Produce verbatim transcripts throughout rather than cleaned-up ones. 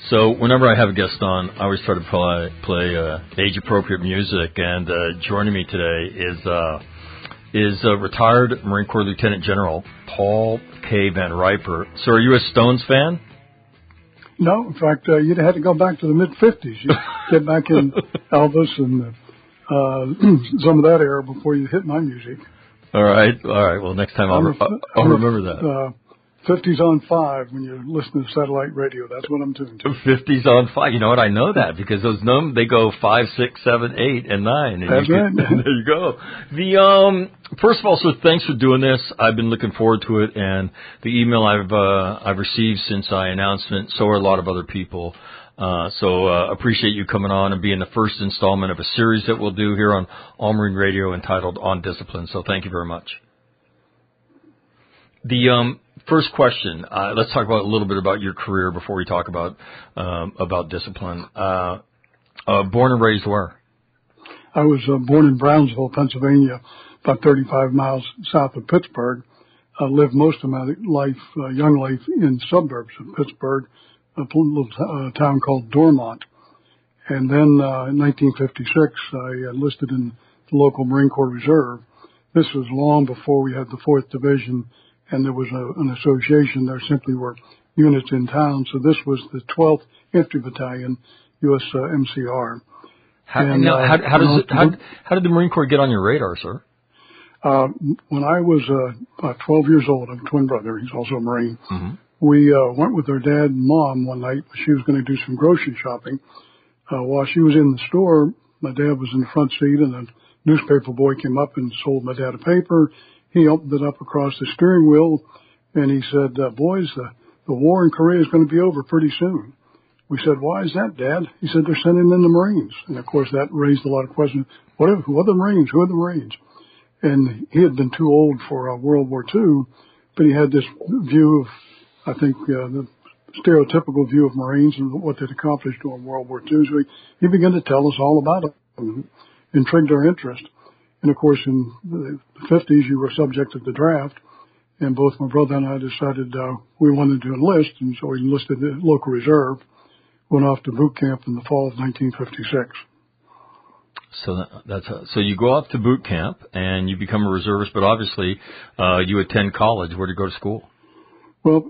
So whenever I have a guest on, I always try to play, play uh, age-appropriate music. And uh, joining me today is uh, is uh, retired Marine Corps Lieutenant General Paul K. Van Riper. So are you a Stones fan? No, in fact, uh, you'd have to go back to the mid-fifties. You get back in Elvis and uh, some of that era before you hit my music. All right, all right. Well, next time I'll, re- I'll, I'll remember that. Uh, fifties on five when you listen to satellite radio. That's what I'm tuned to. fifties on five. You know what? I know that because those num they go five, six, seven, eight, and nine. And That's you right. Can, there you go. The um, first of all, so thanks for doing this. I've been looking forward to it, and the email I've uh, I've received since I announced it. So are a lot of other people. Uh, so uh, appreciate you coming on and being the first installment of a series that we'll do here on All Marine Radio entitled On Discipline. So thank you very much. The um, first question, uh, let's talk about a little bit about your career before we talk about um, about discipline. Uh, uh, born and raised where? I was uh, born in Brownsville, Pennsylvania, about thirty-five miles south of Pittsburgh. I lived most of my life, uh, young life, in suburbs of Pittsburgh, a little uh, town called Dormont. And then uh, in nineteen fifty-six, I enlisted in the local Marine Corps Reserve. This was long before we had the fourth Division, and there was a, an association. There simply were units in town. So this was the twelfth Infantry Battalion, U S Uh, M C R. How, and, now, uh, how, how does it, how, how did the Marine Corps get on your radar, sir? Uh, when I was uh, about twelve years old, I have a twin brother. He's also a Marine. Mm-hmm. We uh, went with our dad and mom one night. She was going to do some grocery shopping. Uh, while she was in the store, my dad was in the front seat, and a newspaper boy came up and sold my dad a paper. He opened it up across the steering wheel, and he said, uh, boys, the, the war in Korea is going to be over pretty soon. We said, why is that, Dad? He said, they're sending in the Marines. And, of course, that raised a lot of questions. What are, who are the Marines? Who are the Marines? And he had been too old for uh, World War Two, but he had this view of, I think, uh, the stereotypical view of Marines and what they'd accomplished during World War Two. So he, he began to tell us all about it, intrigued our interest. And, of course, in the fifties, you were subject to the draft, and both my brother and I decided uh, we wanted to enlist, and so we enlisted in the local reserve, went off to boot camp in the fall of nineteen fifty-six. So that, that's a, so you go off to boot camp and you become a reservist, but obviously uh, you attend college. Where did you go to school? Well,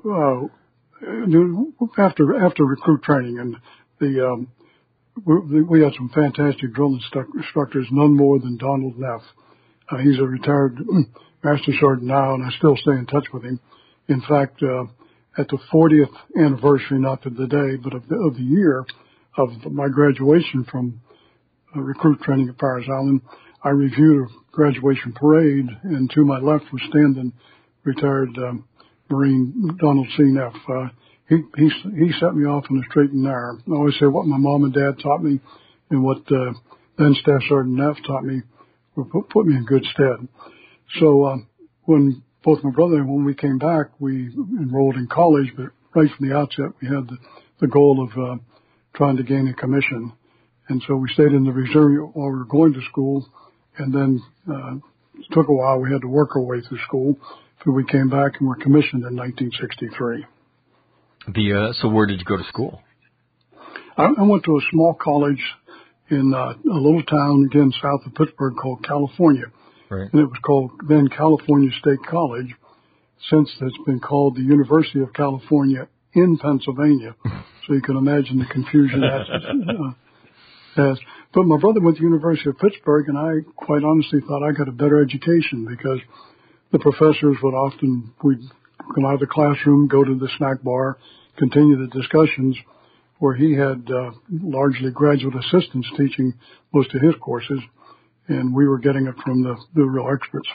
uh, after after recruit training, and the um, we, we had some fantastic drill instructors, none more than Donald Neff. Uh, he's a retired master sergeant now, and I still stay in touch with him. In fact, uh, at the fortieth anniversary, not of the day, but of the, of the year of my graduation from uh, recruit training at Parris Island, I reviewed a graduation parade, and to my left was standing retired um, Marine Donald C. Neff. Uh, he, he, he set me off in a straight and narrow. I always say what my mom and dad taught me and what uh, then Staff Sergeant Neff taught me put, put me in good stead. So um, when both my brother and when we came back, we enrolled in college, but right from the outset, we had the, the goal of uh, trying to gain a commission. And so we stayed in the reserve while we were going to school, and then uh, it took a while. We had to work our way through school. So we came back and were commissioned in nineteen sixty-three. The uh, so where did you go to school? I, I went to a small college in uh, a little town, again, south of Pittsburgh called California. Right. And it was called then California State College. Since it's been called the University of California in Pennsylvania. So you can imagine the confusion that uh, has. But my brother went to the University of Pittsburgh, and I quite honestly thought I got a better education because the professors would often, we'd come out of the classroom, go to the snack bar, continue the discussions, where he had uh, largely graduate assistants teaching most of his courses, and we were getting it from the, the real experts.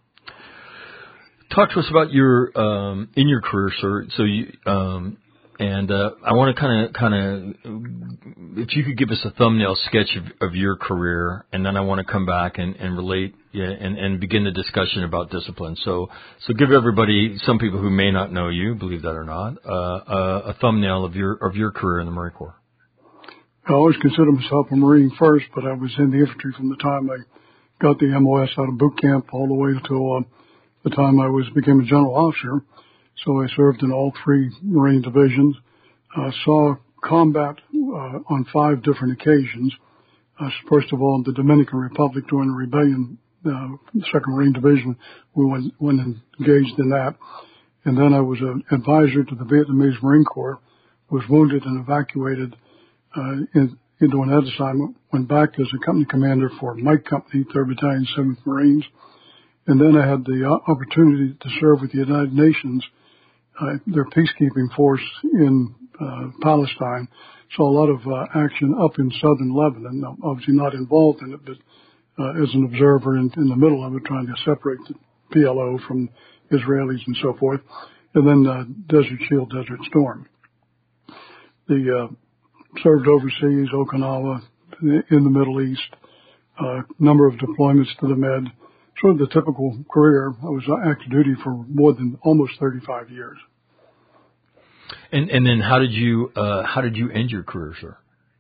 Talk to us about your um, in your career, sir. So you um, and uh, I want to kind of kind of if you could give us a thumbnail sketch of, of your career, and then I want to come back and, and relate yeah, and, and begin the discussion about discipline. So so give everybody, some people who may not know you, believe that or not, uh, a, a thumbnail of your of your career in the Marine Corps. I always considered myself a Marine first, but I was in the infantry from the time I got the M O S out of boot camp all the way until uh, the time I was became a general officer. So I served in all three Marine divisions, uh, saw combat uh, on five different occasions. Uh, first of all, in the Dominican Republic during the rebellion, uh, Second Marine Division, we went, went engaged in that. And then I was an advisor to the Vietnamese Marine Corps, was wounded and evacuated uh, in, into an assignment, went back as a company commander for Mike Company, third Battalion, seventh Marines. And then I had the opportunity to serve with the United Nations, uh, their peacekeeping force in uh, Palestine. Saw a lot of uh, action up in southern Lebanon. I'm obviously not involved in it, but uh, as an observer in, in the middle of it, trying to separate the P L O from Israelis and so forth. And then uh, Desert Shield, Desert Storm. The uh, served overseas, Okinawa, in the Middle East, uh, number of deployments to the Med. Sort of the typical career. I was active duty for more than almost thirty-five years. And and then how did you uh, how did you end your career, sir?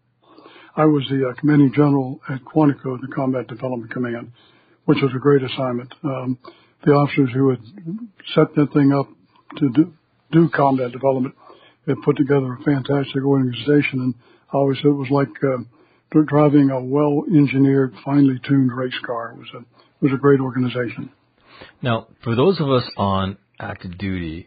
I was the uh, commanding general at Quantico, the Combat Development Command, which was a great assignment. Um, the officers who had set that thing up to do, do combat development had put together a fantastic organization, and I always said it was like uh, driving a well-engineered, finely tuned race car. It was a it was a great organization. Now, for those of us on active duty,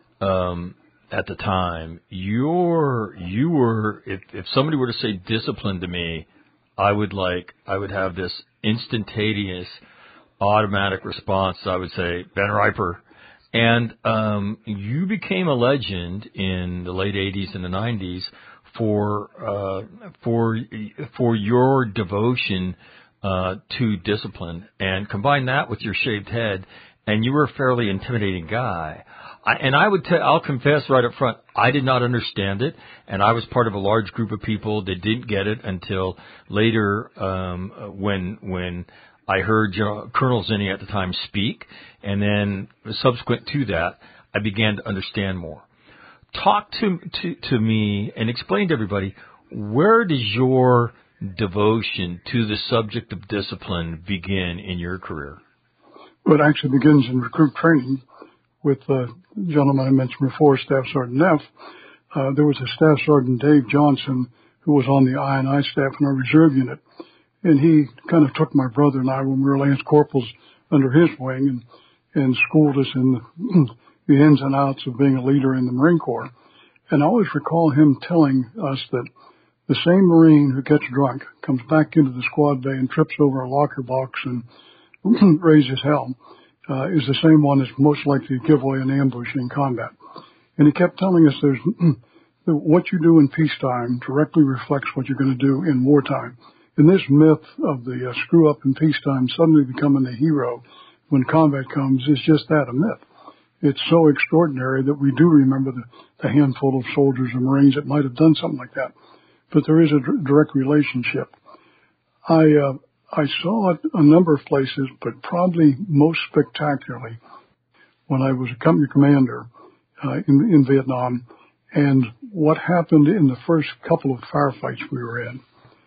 um, at the time, you're, you were, if, if somebody were to say discipline to me, I would like, I would have this instantaneous automatic response. I would say, Ben Riper. And, um, you became a legend in the late eighties and the nineties for, uh, for, for your devotion, uh, to discipline, and combine that with your shaved head, and you were a fairly intimidating guy. I, and I would tell, I'll confess right up front, I did not understand it, and I was part of a large group of people that didn't get it until later, um, when, when I heard General, Colonel Zinni at the time speak, and then subsequent to that, I began to understand more. Talk to, to, to me and explain to everybody, where does your devotion to the subject of discipline begin in your career? Well, it actually begins in recruit training with the gentleman I mentioned before, Staff Sergeant Neff. Uh, there was a Staff Sergeant Dave Johnson who was on the I and I staff in our reserve unit, and he kind of took my brother and I when we were Lance Corporals under his wing and, and schooled us in the, the ins and outs of being a leader in the Marine Corps. And I always recall him telling us that the same Marine who gets drunk comes back into the squad bay and trips over a locker box and raises hell, uh, is the same one that's most likely to give away an ambush in combat. And he kept telling us there's, what you do in peacetime directly reflects what you're going to do in wartime. And this myth of the uh, screw up in peacetime suddenly becoming the hero when combat comes is just that, a myth. It's so extraordinary that we do remember the, the handful of soldiers or Marines that might have done something like that. But there is a d- direct relationship. I uh, I saw it a number of places, but probably most spectacularly when I was a company commander uh, in, in Vietnam, and what happened in the first couple of firefights we were in.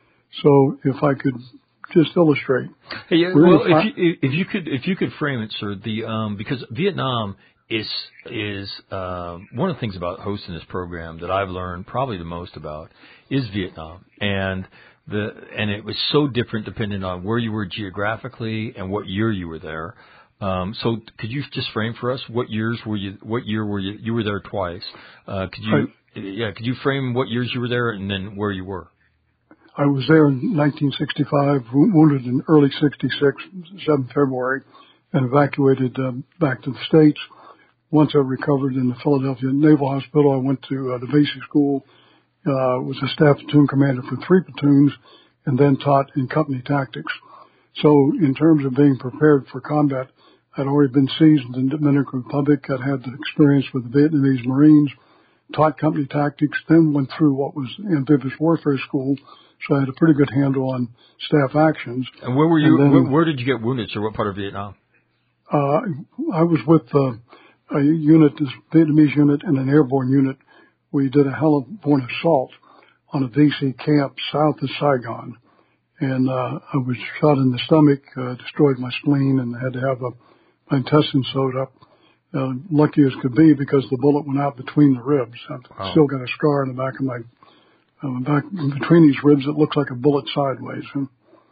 So if I could just illustrate. Hey, yeah, well, if you, if you could if you could frame it, sir, the um, because Vietnam is is uh, one of the things about hosting this program that I've learned probably the most about is Vietnam, and the and it was so different depending on where you were geographically and what year you were there. Um, so could you just frame for us what years were you? What year were you? You were there twice. Uh, could you? Right. Yeah. Could you frame what years you were there and then where you were? I was there in nineteen sixty-five, wounded in early sixty-six, seventh February, and evacuated uh, back to the States. Once I recovered in the Philadelphia Naval Hospital, I went to uh, the basic school, uh, was a staff platoon commander for three platoons, and then taught in company tactics. So in terms of being prepared for combat, I'd already been seasoned in the Dominican Republic. I'd had the experience with the Vietnamese Marines, taught company tactics, then went through what was amphibious warfare school. So I had a pretty good handle on staff actions. And where were you? Then, where, where did you get wounded, sir? What part of Vietnam? Uh, I was with uh, a unit, this Vietnamese unit, and an airborne unit. We did a heliborne assault on a V C camp south of Saigon, and uh, I was shot in the stomach, uh, destroyed my spleen, and had to have a, my intestines sewed up. Uh, lucky as could be because the bullet went out between the ribs. I've wow. still got a scar on the back of my uh, back between these ribs. It looks like a bullet sideways. And,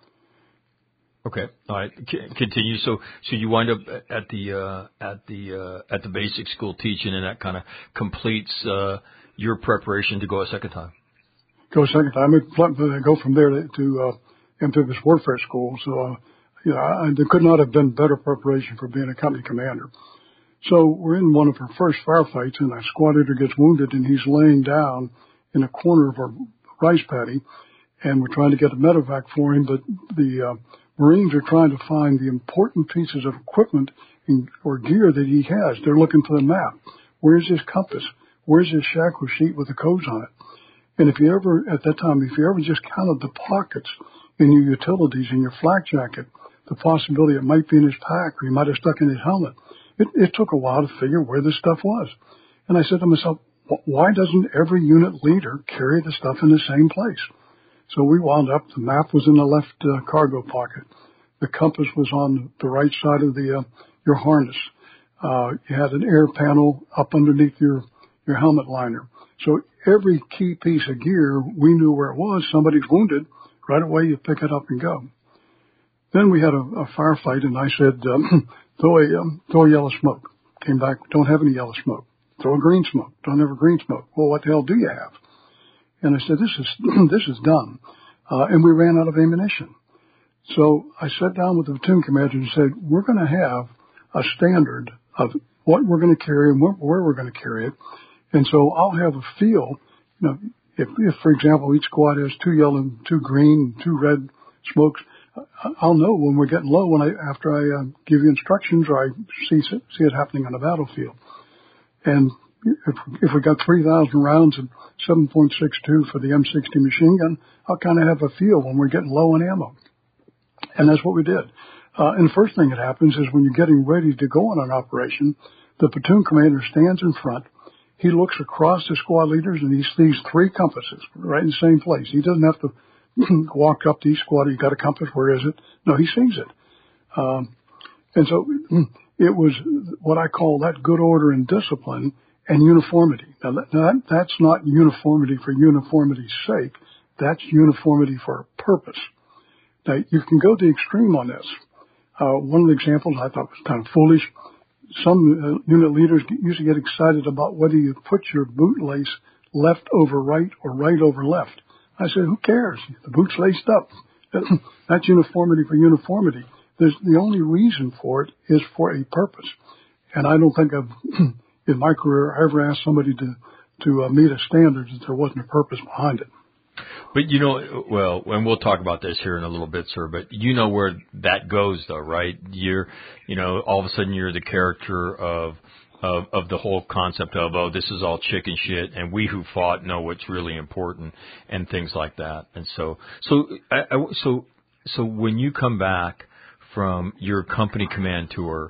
Okay. All right. C- continue. So, so you wind up at the uh, at the uh, at the basic school teaching, and that kind of completes uh, your preparation to go a second time. Go a second time. I go from there to, to uh, amphibious warfare school. So, uh, you know, I, there could not have been better preparation for being a company commander. So we're in one of our first firefights, and our squad leader gets wounded, and he's laying down in a corner of our rice paddy, and we're trying to get a medevac for him, but the uh, Marines are trying to find the important pieces of equipment in, or gear that he has. They're looking for the map. Where's his compass? Where's his shackle sheet with the codes on it? And if you ever, at that time, if you ever just counted the pockets in your utilities, in your flak jacket, the possibility it might be in his pack or he might have stuck in his helmet, it, it took a while to figure where this stuff was. And I said to myself, why doesn't every unit leader carry the stuff in the same place? So we wound up, the map was in the left uh, cargo pocket. The compass was on the right side of the uh, your harness. Uh, you had an air panel up underneath your, your helmet liner. So every key piece of gear, we knew where it was. Somebody's wounded. Right away, you pick it up and go. Then we had a, a firefight, and I said, um, throw, a, um, throw a yellow smoke. Came back, don't have any yellow smoke. Throw a green smoke. Don't have a green smoke. Well, what the hell do you have? And I said, this is, this is done. Uh, and we ran out of ammunition. So I sat down with the platoon commander and said, we're going to have a standard of what we're going to carry and wh- where we're going to carry it. And so I'll have a feel, you know, if, if, for example, each squad has two yellow, two green, two red smokes, I'll know when we're getting low when I, after I uh, give you instructions or I see, see it happening on the battlefield. And if, if we got three thousand rounds of seven point six two for the M sixty machine gun, I'll kind of have a feel when we're getting low on ammo. And that's what we did. Uh, and the first thing that happens is when you're getting ready to go on an operation, the platoon commander stands in front. He looks across the squad leaders and he sees three compasses right in the same place. He doesn't have to walk up to each squad. You got a compass? Where is it? No, he sees it. Um, and so it was what I call that good order and discipline and uniformity. Now, that, that, that's not uniformity for uniformity's sake. That's uniformity for a purpose. Now, you can go to the extreme on this. Uh, one of the examples I thought was kind of foolish. Some uh, unit leaders used to get excited about whether you put your boot lace left over right or right over left. I said, who cares? The boot's laced up. That's uniformity for uniformity. There's, the only reason for it is for a purpose. And I don't think I've, in my career, I ever asked somebody to, to uh, meet a standard that there wasn't a purpose behind it. But you know, well, and we'll talk about this here in a little bit, sir, but you know where that goes though, right? You're, you know, all of a sudden you're the character of, of, of the whole concept of, oh, this is all chicken shit and we who fought know what's really important and things like that. And so, so, I, I, so, so when you come back from your company command tour,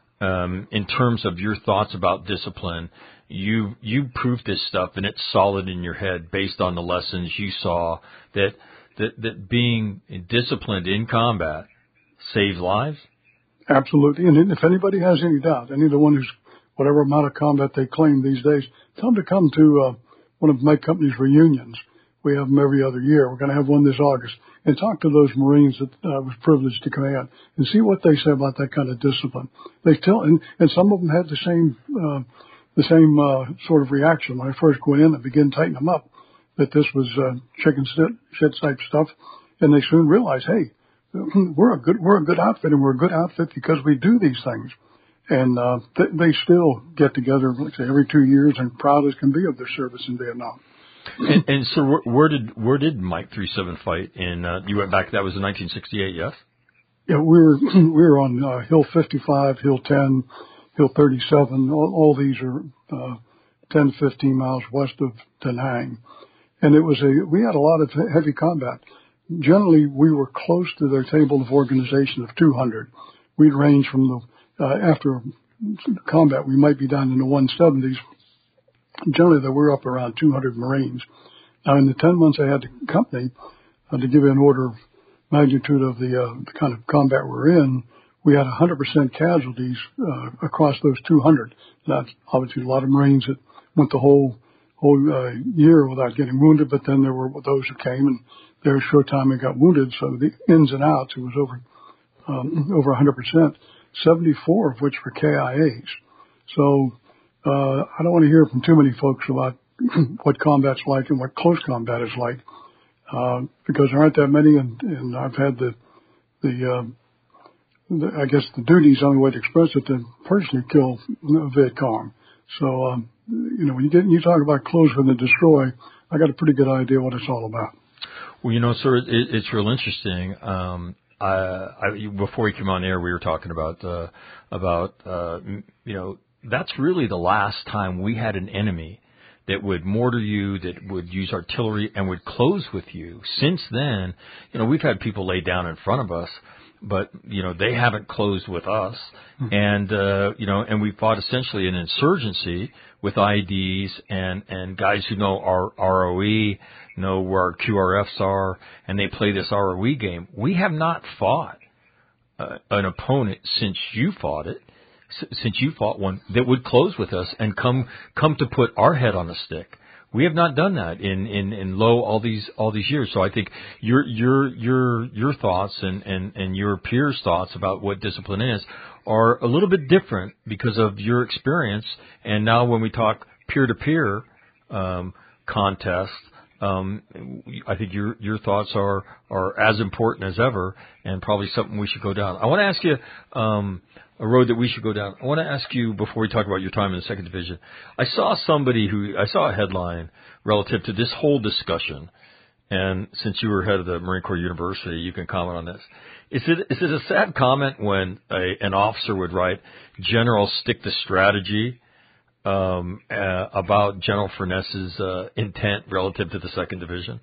um, in terms of your thoughts about discipline, you you proved this stuff and it's solid in your head based on the lessons you saw that that, that being disciplined in combat saves lives? Absolutely. And if anybody has any doubt, any of the one who's whatever amount of combat they claim these days, tell them to come to uh, one of my company's reunions. We have them every other year. We're going to have one this August. And talk to those Marines that I uh, was privileged to command and see what they say about that kind of discipline. They tell, and, and some of them had the same, uh, the same, uh, sort of reaction when I first went in and began tightening them up, that this was, uh, chicken shit type stuff. And they soon realized, hey, we're a good, we're a good outfit and we're a good outfit because we do these things. And, uh, th- they still get together, let's say, every two years and proud as can be of their service in Vietnam. and, and so where, where did where did Mike thirty-seven fight in? Uh, you went back. That was in nineteen sixty-eight, yes. Yeah, we were we were on uh, Hill fifty-five, Hill ten, Hill thirty-seven. All, all these are uh, ten to fifteen miles west of Da Nang, and it was a we had a lot of heavy combat. Generally, we were close to their table of organization of two hundred. We'd range from the uh, after combat, we might be down in the one seventies. Generally, there were up around two hundred Marines. Now, in the ten months I had the company, uh, to give you an order of magnitude of the, uh, the kind of combat we're in, we had one hundred percent casualties uh, across those two hundred. That's obviously a lot of Marines that went the whole whole uh, year without getting wounded, but then there were those who came and there was a short time and got wounded. So the ins and outs, it was over um, over one hundred percent, seventy-four of which were K I As. So uh, I don't want to hear from too many folks about what combat's like and what close combat is like, uh, because there aren't that many, and, and I've had the the, uh, the I guess the duty's the only way to express it, to personally kill Viet Cong. So um, you know, when you get you talk about close with and destroy, I got a pretty good idea what it's all about. Well, you know, sir, it, it's real interesting. Um, I, I, before we came on air, we were talking about uh, about uh, you know, that's really the last time we had an enemy that would mortar you, that would use artillery and would close with you. Since then, you know, we've had people lay down in front of us, but, you know, they haven't closed with us. Mm-hmm. And, uh, you know, and we fought essentially an insurgency with I E Ds and, and guys who know our R O E, know where our Q R Fs are, and they play this R O E game. We have not fought uh, an opponent since you fought it. Since you fought one that would close with us and come come to put our head on a stick. We have not done that in, in, in low all these all these years. So I think your your your your thoughts and, and, and your peers' thoughts about what discipline is are a little bit different because of your experience. And now when we talk peer to peer um contests, um I think your your thoughts are are as important as ever and probably something we should go down. I want to ask you um a road that we should go down. I want to ask you, before we talk about your time in the second division, I saw somebody who, I saw a headline relative to this whole discussion, and since you were head of the Marine Corps University, you can comment on this. Is it, is it a sad comment when a, an officer would write, General, stick to strategy, um, uh, about General Furness's uh, intent relative to the second division?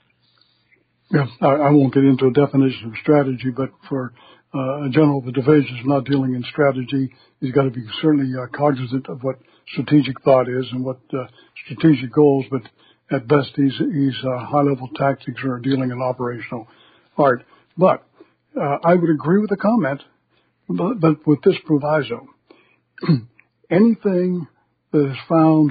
Yeah, I, I won't get into a definition of strategy, but for Uh, a general of the division is not dealing in strategy. He's got to be certainly uh, cognizant of what strategic thought is and what uh, strategic goals, but at best he's, he's uh, high-level tactics or dealing in operational art. But uh, I would agree with the comment, but, but with this proviso. Anything that is found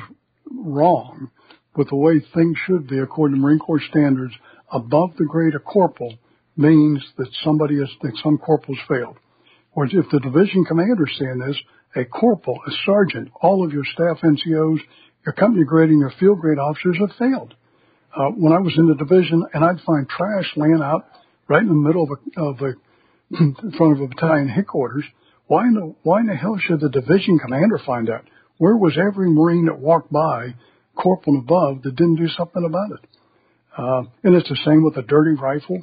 wrong with the way things should be according to Marine Corps standards above the grade of corporal means that somebody has, that some corporals failed. Or if the division commander is saying this, a corporal, a sergeant, all of your staff N C Os, your company grading, your field grade officers have failed. Uh, when I was in the division and I'd find trash laying out right in the middle of a, of a in front of a battalion headquarters, why in the, why in the hell should the division commander find that? Where was every Marine that walked by, corporal and above, that didn't do something about it? Uh, and it's the same with a dirty rifle.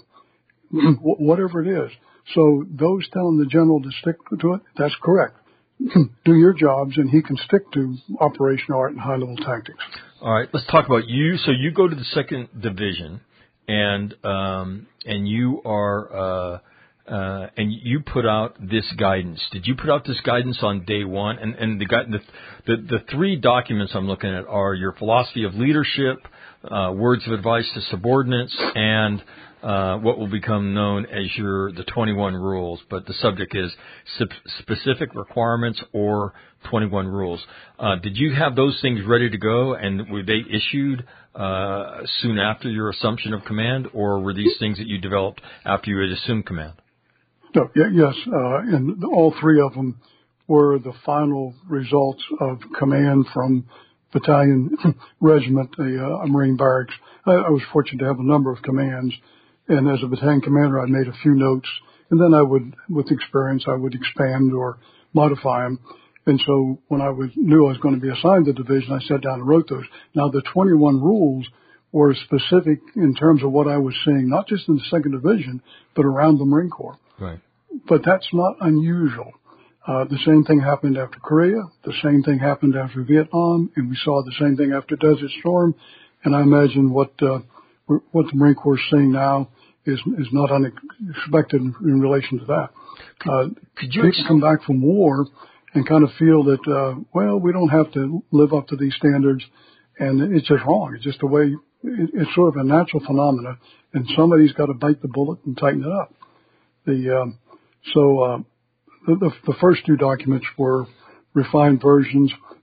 Whatever it is. So those telling the general to stick to it, that's correct. Do your jobs, and he can stick to operational art and high-level tactics. All right, let's talk about you. So you go to the second division, and um, and you are uh, uh, and you put out this guidance. Did you put out this guidance on day one? And and the the the, the three documents I'm looking at are your philosophy of leadership, uh, words of advice to subordinates, and Uh, what will become known as your the twenty-one rules, but the subject is sp- specific requirements or twenty-one rules. Uh, did you have those things ready to go, and were they issued uh, soon after your assumption of command, or were these things that you developed after you had assumed command? No, yeah, yes, uh, and all three of them were the final results of command from battalion, regiment, the uh, Marine barracks. I, I was fortunate to have a number of commands. And as a battalion commander, I made a few notes, and then I would, with experience, I would expand or modify them. And so when I was, knew I was going to be assigned the division, I sat down and wrote those. Now, the twenty-one rules were specific in terms of what I was seeing, not just in the second division, but around the Marine Corps. Right. But that's not unusual. Uh, the same thing happened after Korea. The same thing happened after Vietnam, and we saw the same thing after Desert Storm. And I imagine what uh, what the Marine Corps is seeing now is is not unexpected in, in relation to that. Uh, Could you people come back from war and kind of feel that, uh, well, we don't have to live up to these standards, and it's just wrong. It's just the way, it, it's sort of a natural phenomena, and somebody's got to bite the bullet and tighten it up. The um, So uh, the, the, the first two documents were refined versions.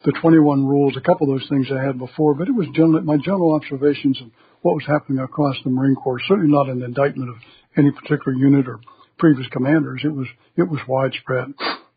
the twenty-one rules, a couple of those things I had before, but it was generally my general observations of what was happening across the Marine Corps. Certainly not an indictment of any particular unit or previous commanders. It was it was widespread.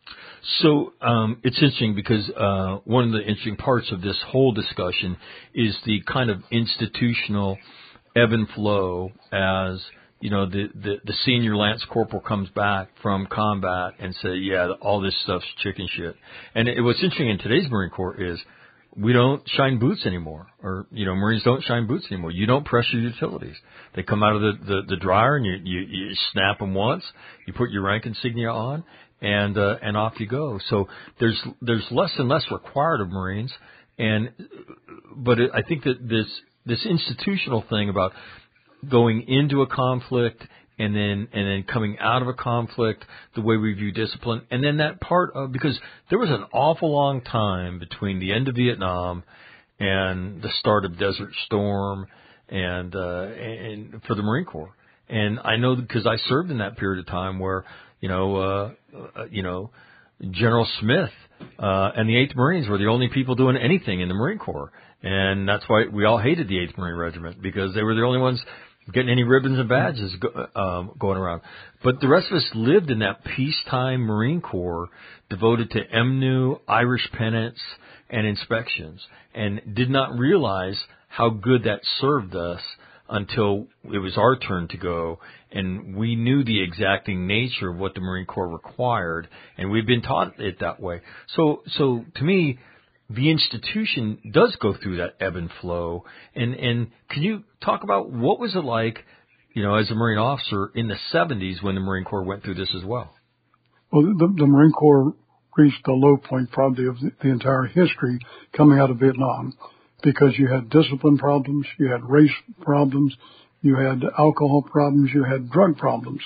So um, it's interesting because uh, one of the interesting parts of this whole discussion is the kind of institutional ebb and flow as, you know, the, the, the senior lance corporal comes back from combat and say, yeah, all this stuff's chicken shit. And it, what's interesting in today's Marine Corps is we don't shine boots anymore, or, you know, Marines don't shine boots anymore. You don't press your utilities. They come out of the, the, the dryer and you, you, you snap them once, you put your rank insignia on, and uh, and off you go. So there's there's less and less required of Marines, and but it, I think that this this institutional thing about going into a conflict and then and then coming out of a conflict, the way we view discipline, and then that part of, because there was an awful long time between the end of Vietnam and the start of Desert Storm, and uh, and for the Marine Corps, and I know because I served in that period of time where, you know, uh, uh, you know, General Smith uh, and the eighth Marines were the only people doing anything in the Marine Corps. And that's why we all hated the eighth Marine Regiment, because they were the only ones getting any ribbons and badges go, um, going around. But the rest of us lived in that peacetime Marine Corps devoted to M N U, Irish penance, and inspections, and did not realize how good that served us until it was our turn to go, and we knew the exacting nature of what the Marine Corps required, and we've been taught it that way. So, so to me, the institution does go through that ebb and flow. And, and can you talk about what was it like, you know, as a Marine officer in the seventies when the Marine Corps went through this as well? Well, the, the Marine Corps reached the low point probably of the, the entire history coming out of Vietnam, because you had discipline problems, you had race problems, you had alcohol problems, you had drug problems.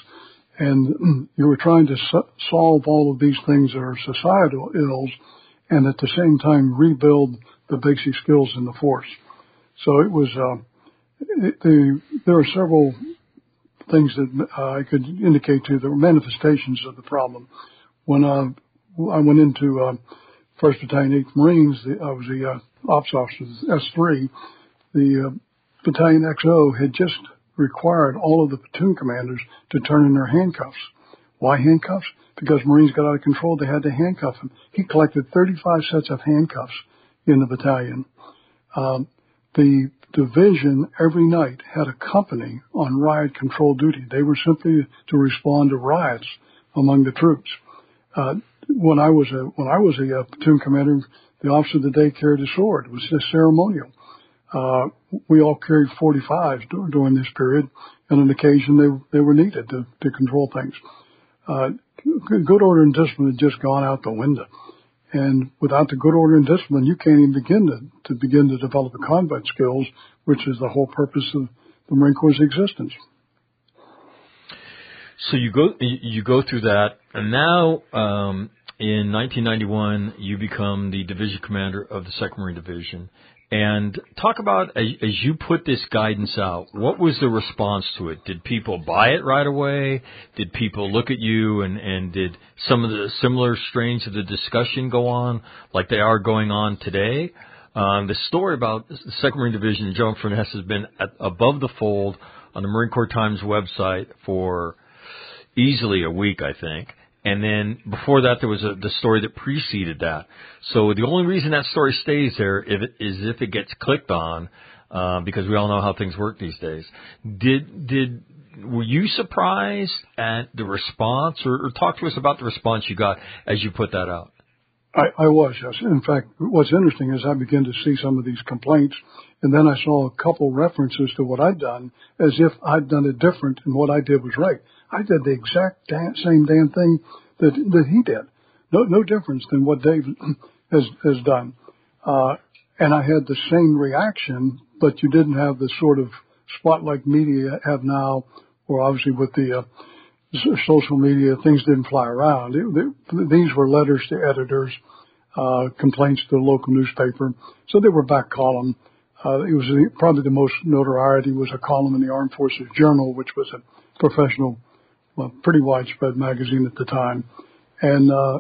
And you were trying to so- solve all of these things that are societal ills, and at the same time rebuild the basic skills in the force. So it was, uh, it, the, there are several things that uh, I could indicate to you that were manifestations of the problem. When uh, I went into uh, first Battalion, eighth Marines, the, I was the uh, ops officer, S three. The uh, Battalion X O had just required all of the platoon commanders to turn in their handcuffs. Why handcuffs? Because Marines got out of control. They had to handcuff them. He collected thirty-five sets of handcuffs in the battalion. Um, the division every night had a company on riot control duty. They were simply to respond to riots among the troops. Uh, when I was a when I was a, a platoon commander, the officer of the day carried a sword. It was just ceremonial. Uh, we all carried forty-fives d- during this period, and on occasion they they were needed to, to control things. Uh, good order and discipline had just gone out the window. And without the good order and discipline, you can't even begin to, to begin to develop the combat skills, which is the whole purpose of the Marine Corps' existence. So you go, you go through that, and now, um, in nineteen ninety-one, you become the division commander of the second Marine Division. And talk about, as you put this guidance out, what was the response to it? Did people buy it right away? Did people look at you, and, and did some of the similar strains of the discussion go on like they are going on today? Um, the story about the second Marine Division and General Furness has been at, above the fold on the Marine Corps Times website for easily a week, I think. And then before that, there was a, the story that preceded that. So the only reason that story stays there if it, is if it gets clicked on, uh, because we all know how things work these days. Did did were you surprised at the response, or, or talk to us about the response you got as you put that out? I, I was, yes. In fact, what's interesting is I began to see some of these complaints, and then I saw a couple references to what I'd done as if I'd done it different and what I did was right. I did the exact damn, same damn thing that that he did. No no difference than what Dave has has done. Uh, and I had the same reaction, but you didn't have the sort of spotlight media have now, or obviously with the uh, social media, things didn't fly around. It, they, these were letters to editors, uh, complaints to the local newspaper. So they were back column. Uh, it was the, probably the most notoriety was a column in the Armed Forces Journal, which was a professional, well, pretty widespread magazine at the time. And, uh,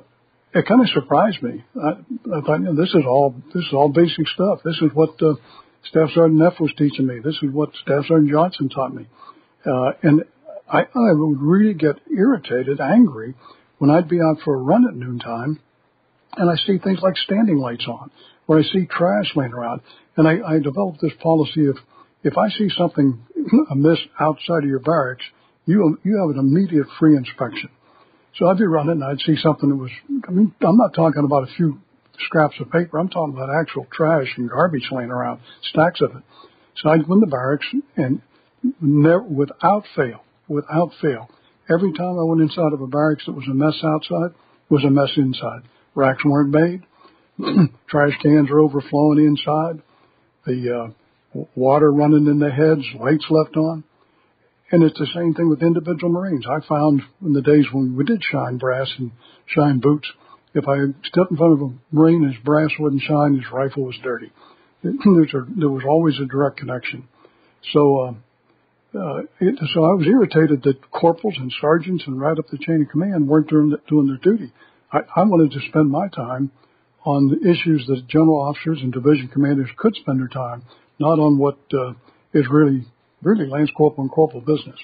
it kind of surprised me. I, I thought, you know, this is all this is all basic stuff. This is what uh, Staff Sergeant Neff was teaching me. This is what Staff Sergeant Johnson taught me. Uh, and I, I would really get irritated, angry, when I'd be out for a run at noontime, and I see things like standing lights on, or I see trash laying around. And I, I developed this policy of, if I see something amiss outside of your barracks, you you have an immediate free inspection. So I'd be running and I'd see something that was, I mean, I'm not talking about a few scraps of paper. I'm talking about actual trash and garbage laying around, stacks of it. So I'd go in the barracks and never, without fail, without fail, every time I went inside of a barracks that was a mess outside, was a mess inside. Racks weren't made. Trash cans are overflowing inside. The uh, water running in the heads, lights left on. And it's the same thing with individual Marines. I found in the days when we did shine brass and shine boots, if I stood in front of a Marine and his brass wouldn't shine, his rifle was dirty. There was always a direct connection. So, uh, uh, it, so I was irritated that corporals and sergeants and right up the chain of command weren't doing, doing their duty. I, I wanted to spend my time on the issues that general officers and division commanders could spend their time, not on what uh, is really, really Lance Corporal and Corporal business.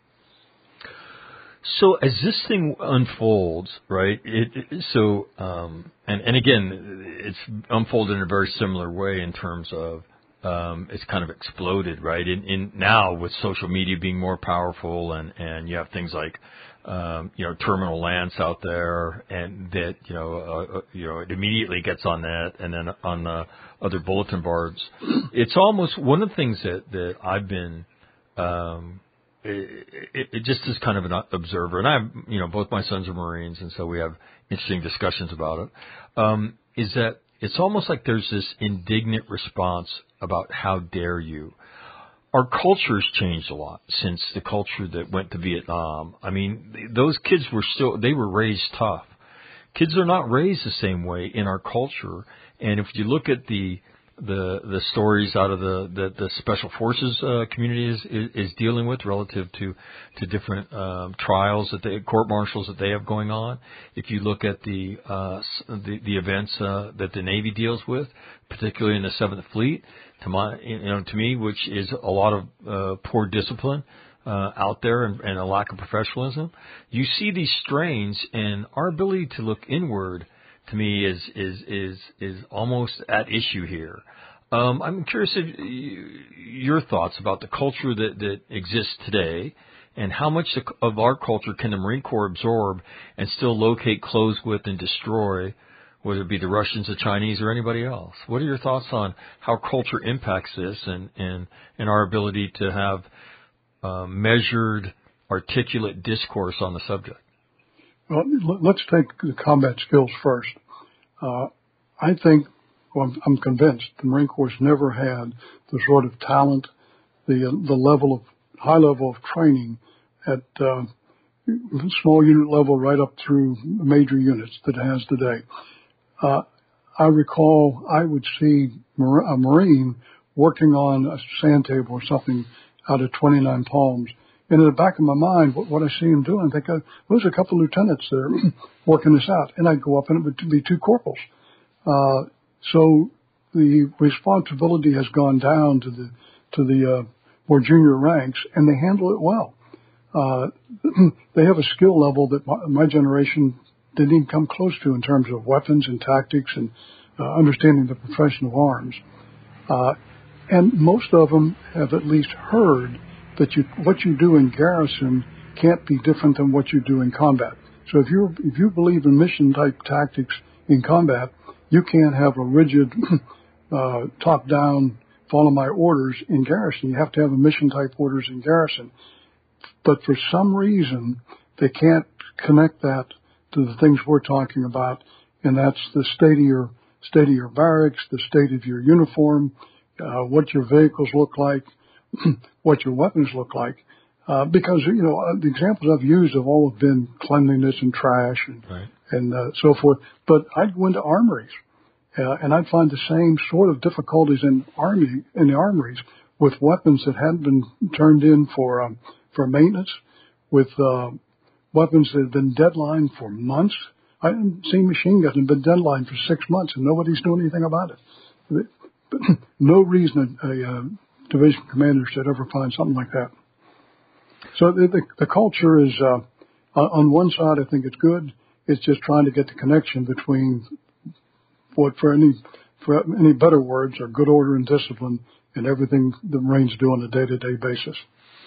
So as this thing unfolds, right, it, it, so, um, and, and again, it's unfolded in a very similar way in terms of um, it's kind of exploded, right, in, in now with social media being more powerful and, and you have things like, um, you know, Terminal Lance out there and that, you know, uh, you know, it immediately gets on that and then on the other bulletin boards. It's almost one of the things that, that I've been um, – It, it, it just is kind of an observer, and I have, you know, both my sons are Marines, and so we have interesting discussions about it, um, is that it's almost like there's this indignant response about how dare you. Our culture's changed a lot since the culture that went to Vietnam. I mean, those kids were still, they were raised tough. Kids are not raised the same way in our culture, and if you look at the the the stories out of the the, the special forces uh, community is, is is dealing with relative to to different um, trials that they court martials that they have going on. If you look at the uh, the, the events uh, that the Navy deals with, particularly in the Seventh Fleet, to my you know to me, which is a lot of uh, poor discipline uh, out there and, and a lack of professionalism, you see these strains, and our ability to look inward, to me, is is is is almost at issue here. Um, I'm curious if you, your thoughts about the culture that, that exists today, and how much of our culture can the Marine Corps absorb and still locate, close with, and destroy, whether it be the Russians, the Chinese, or anybody else. What are your thoughts on how culture impacts this and and, and our ability to have uh, measured, articulate discourse on the subject? Well, let's take the combat skills first. Uh, I think, well, I'm, I'm convinced the Marine Corps never had the sort of talent, the uh, the level of, high level of training at uh, small unit level right up through major units that it has today. Uh, I recall I would see a Marine working on a sand table or something out of twenty-nine palms. And in the back of my mind, what, what I see him doing, I think, uh, there's a couple of lieutenants there working this out. And I'd go up and it would be two corporals. Uh, so the responsibility has gone down to the, to the, uh, more junior ranks, and they handle it well. Uh, they have a skill level that my, my generation didn't even come close to in terms of weapons and tactics and, uh, understanding the profession of arms. Uh, and most of them have at least heard that you, what you do in garrison can't be different than what you do in combat. So if you if you believe in mission type tactics in combat, you can't have a rigid uh, top down follow my orders in garrison. You have to have a mission type orders in garrison. But for some reason they can't connect that to the things we're talking about, and that's the state of your state of your barracks, the state of your uniform, uh, what your vehicles look like, what your weapons look like, uh, because, you know, the examples I've used have all been cleanliness and trash and, right. and uh, so forth. But I'd go into armories, uh, and I'd find the same sort of difficulties in army in the armories with weapons that hadn't been turned in for um, for maintenance, with uh, weapons that had been deadlined for months. I've seen machine guns and been deadlined for six months and nobody's doing anything about it. But no reason a, a uh, division commander should ever find something like that. So the, the, the culture is, uh, on one side, I think it's good. It's just trying to get the connection between what, for any, for any better words, are good order and discipline and everything the Marines do on a day-to-day basis.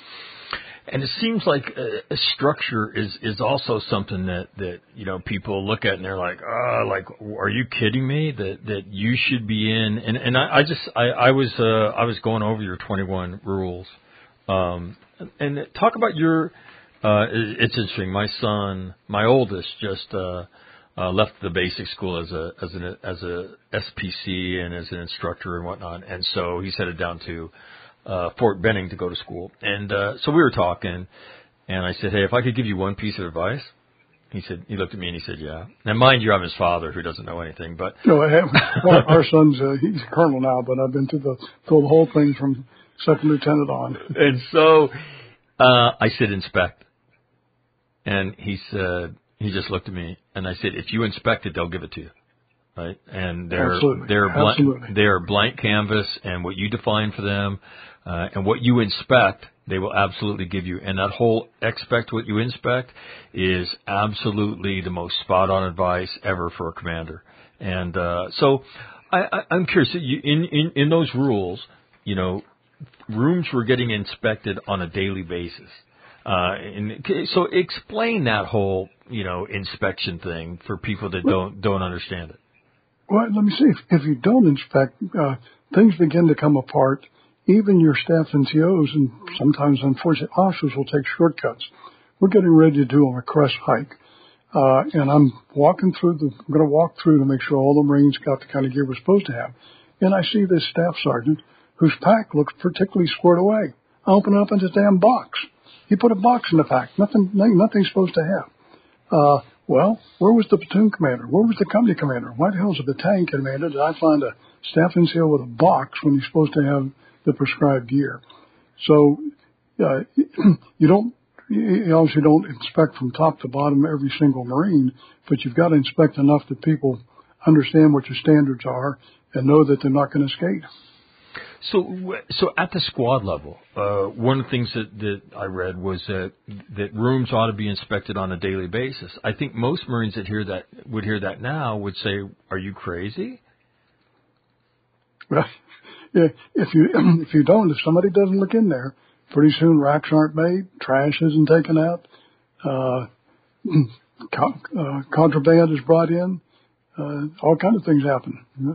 And it seems like a, a structure is, is also something that, that, you know, people look at and they're like, oh, like, are you kidding me that, that you should be in? And, and I, I just, I, I was, uh, I was going over your twenty-one rules. Um, and talk about your, uh, it's interesting. My son, my oldest just, uh, uh, left the basic school as a, as an, as a S P C and as an instructor and whatnot. And so he's headed down to, Uh, Fort Benning to go to school. And, uh, so we were talking and I said, hey, if I could give you one piece of advice, he said, he looked at me and he said, yeah. Now mind you, I'm his father who doesn't know anything, but. No, I have, our, our son's, uh, he's a colonel now, but I've been through the, through the whole thing from second lieutenant on. And so, uh, I said, inspect. And he said, he just looked at me and I said, if you inspect it, they'll give it to you. Right. And they're, Absolutely. they're blank, Absolutely. they're blank canvas and what you define for them, uh, and what you inspect, they will absolutely give you. And that whole expect what you inspect is absolutely the most spot on advice ever for a commander. And, uh, so I, I, I'm curious, you, in, in, in those rules, you know, rooms were getting inspected on a daily basis. Uh, and so explain that whole, you know, inspection thing for people that don't, don't understand it. Well, let me see. If, if you don't inspect, uh, things begin to come apart. Even your staff N C Os and sometimes, unfortunately, officers will take shortcuts. We're getting ready to do a crest hike. Uh, and I'm walking through the, I'm going to walk through to make sure all the Marines got the kind of gear we're supposed to have. And I see this staff sergeant whose pack looks particularly squared away. I open it up in his damn box. He put a box in the pack. Nothing, nothing's supposed to have. Uh, Well, where was the platoon commander? Where was the company commander? Why the hell is a battalion commander? Did I find a staff N C O with a box when he's supposed to have the prescribed gear? So uh, you don't, you obviously don't inspect from top to bottom every single Marine, but you've got to inspect enough that people understand what your standards are and know that they're not going to skate. So, so at the squad level, uh, one of the things that, that I read was that that rooms ought to be inspected on a daily basis. I think most Marines that hear that would hear that now would say, "Are you crazy?" Well, yeah, if you if you don't, if somebody doesn't look in there, pretty soon racks aren't made, trash isn't taken out, uh, con- uh, contraband is brought in, uh, all kinds of things happen. You know?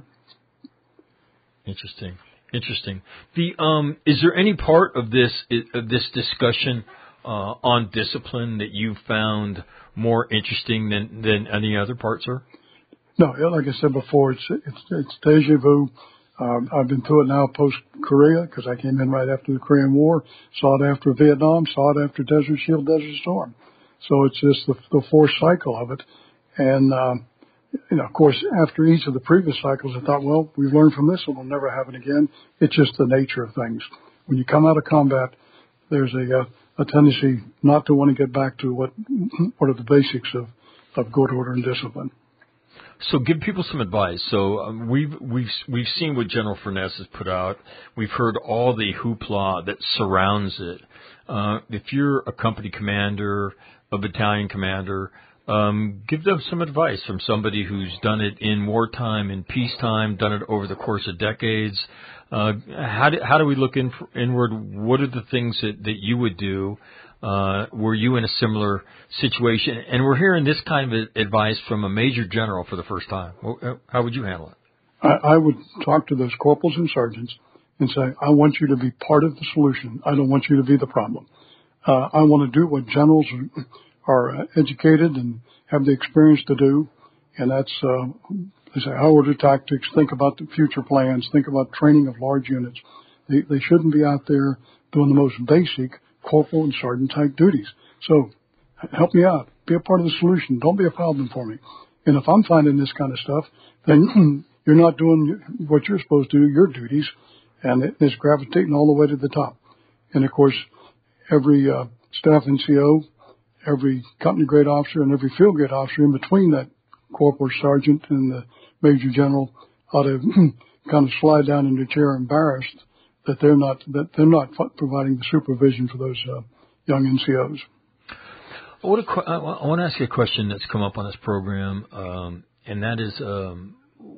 Interesting. Interesting. The um, is there any part of this of this discussion uh, on discipline that you found more interesting than, than any other part, sir? No, like I said before, it's it's, it's deja vu. Um, I've been through it now post Korea because I came in right after the Korean War, saw it after Vietnam, saw it after Desert Shield, Desert Storm. So it's just the, the fourth cycle of it, and. Um, You know, of course, after each of the previous cycles, I thought, well, we've learned from this and we'll never happen again. It's just the nature of things. When you come out of combat, there's a, a, a tendency not to want to get back to what what are the basics of, of good order and discipline. So give people some advice. So um, we've we've we've seen what General Furness has put out. We've heard all the hoopla that surrounds it. Uh, if you're a company commander, a battalion commander, Um, give them some advice from somebody who's done it in wartime, in peacetime, done it over the course of decades. Uh, how do, how do we look in, inward? What are the things that, that you would do? Uh, were you in a similar situation? And we're hearing this kind of advice from a major general for the first time. How would you handle it? I, I would talk to those corporals and sergeants and say, I want you to be part of the solution. I don't want you to be the problem. Uh, I want to do what generals are educated and have the experience to do, and that's, uh, they say, high order tactics, think about the future plans, think about training of large units. They, they shouldn't be out there doing the most basic corporal and sergeant type duties. So help me out. Be a part of the solution. Don't be a problem for me. And if I'm finding this kind of stuff, then you're not doing what you're supposed to do, your duties, and it's gravitating all the way to the top. And of course, every uh, staff N C O, every company grade officer and every field grade officer in between that corporal, sergeant, and the major general ought to kind of slide down in their chair embarrassed that they're not that they're not providing the supervision for those uh, young N C Os. What a, I want to ask you a question that's come up on this program, um, and that is um,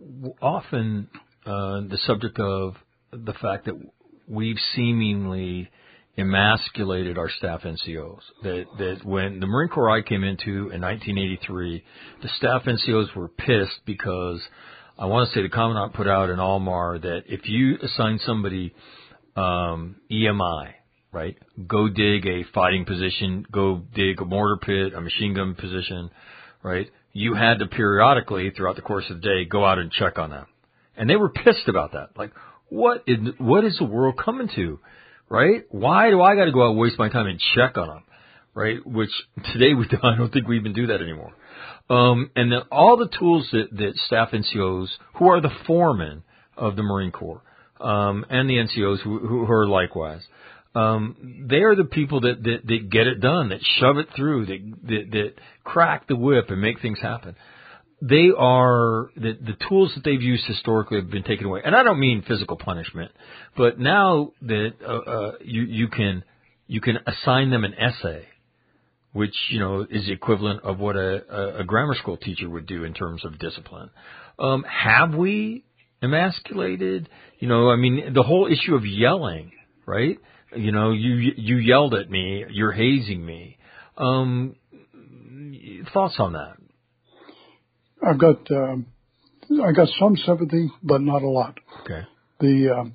often uh, the subject of the fact that we've seemingly emasculated our staff N C Os. That that when the Marine Corps I came into in nineteen eighty-three, the staff N C Os were pissed because I want to say the Commandant put out in Almar that if you assign somebody um, E M I, right, go dig a fighting position, go dig a mortar pit, a machine gun position, right, you had to periodically throughout the course of the day go out and check on them. And they were pissed about that. Like, what is, what is the world coming to, right? Why do I got to go out and waste my time and check on them, right? Which today we I don't think we even do that anymore. Um, and then all the tools that, that staff N C Os, who are the foremen of the Marine Corps, um, and the N C Os who, who are likewise, um, they are the people that, that, that get it done, that shove it through, that, that, that crack the whip and make things happen. They are, the, the tools that they've used historically have been taken away. And I don't mean physical punishment, but now that, uh, uh, you, you can, you can assign them an essay, which, you know, is the equivalent of what a, a grammar school teacher would do in terms of discipline. Um, have we emasculated? You know, I mean, the whole issue of yelling, right? You know, you you yelled at me, you're hazing me. Um, thoughts on that? I've got um, I got some sympathy, but not a lot. Okay. The um,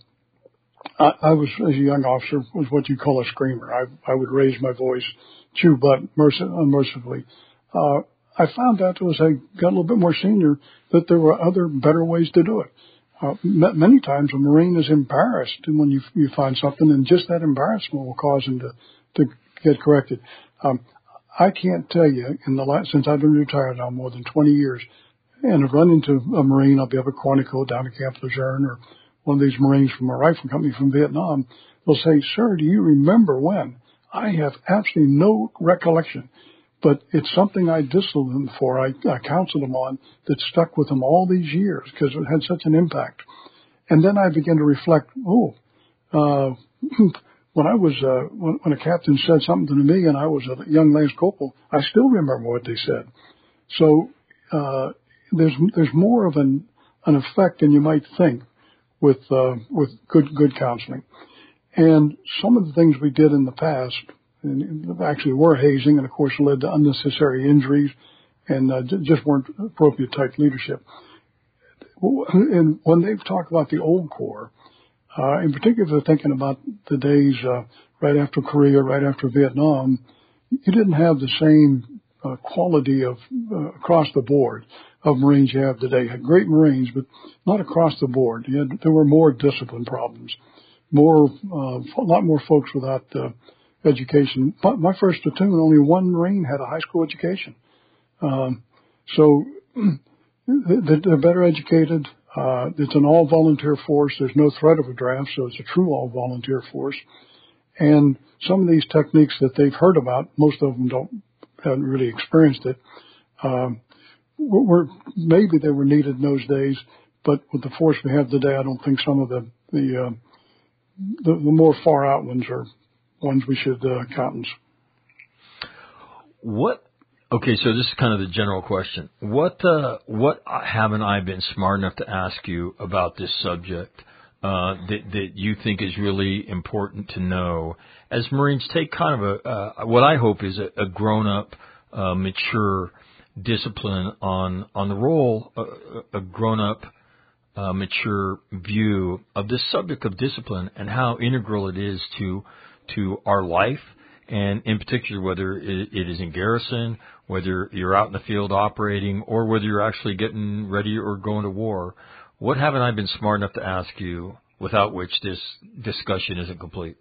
I, I was, as a young officer, was what you call a screamer. I I would raise my voice, chew butt merc- unmercifully. Uh, I found out as I got a little bit more senior that there were other better ways to do it. Uh, m- many times a Marine is embarrassed when you you find something, and just that embarrassment will cause him to to get corrected. Um, I can't tell you in the last, since I've been retired now more than twenty years, and I've run into a Marine. I'll be up at Quantico down at Camp Lejeune, or one of these Marines from a rifle company from Vietnam. They'll say, "Sir, do you remember when?" I have absolutely no recollection, but it's something I disciplined them for. I, I counseled them on that stuck with them all these years because it had such an impact. And then I began to reflect, oh, uh, when I was, uh, when, when a captain said something to me and I was a young lance corporal, I still remember what they said. So, uh, there's, there's more of an, an effect than you might think with, uh, with good, good counseling. And some of the things we did in the past and actually were hazing and, of course, led to unnecessary injuries and uh, just weren't appropriate type leadership. And when they've talked about the old Corps, uh, in particular, if they're thinking about the days uh, right after Korea, right after Vietnam, you didn't have the same uh, quality of uh, across the board of Marines you have today. You had great Marines, but not across the board. You had, there were more discipline problems. More, uh, a lot more folks without uh, education. But my first platoon, only one Marine had a high school education. Um, so they're better educated. Uh, it's an all-volunteer force. There's no threat of a draft, so it's a true all-volunteer force. And some of these techniques that they've heard about, most of them don't haven't really experienced it. Um, were, maybe they were needed in those days, but with the force we have today, I don't think some of the the uh, The, the more far out ones are ones we should uh, countenance. What? Okay, so this is kind of the general question. What uh, what haven't I been smart enough to ask you about this subject uh, that that you think is really important to know as Marines take kind of a uh, what I hope is a, a grown up, uh, mature discipline on on the role, uh, a grown up. Uh, mature view of this subject of discipline and how integral it is to to our life, and in particular whether it, it is in garrison, whether you're out in the field operating, or whether you're actually getting ready or going to war. What haven't I been smart enough to ask you without which this discussion isn't complete?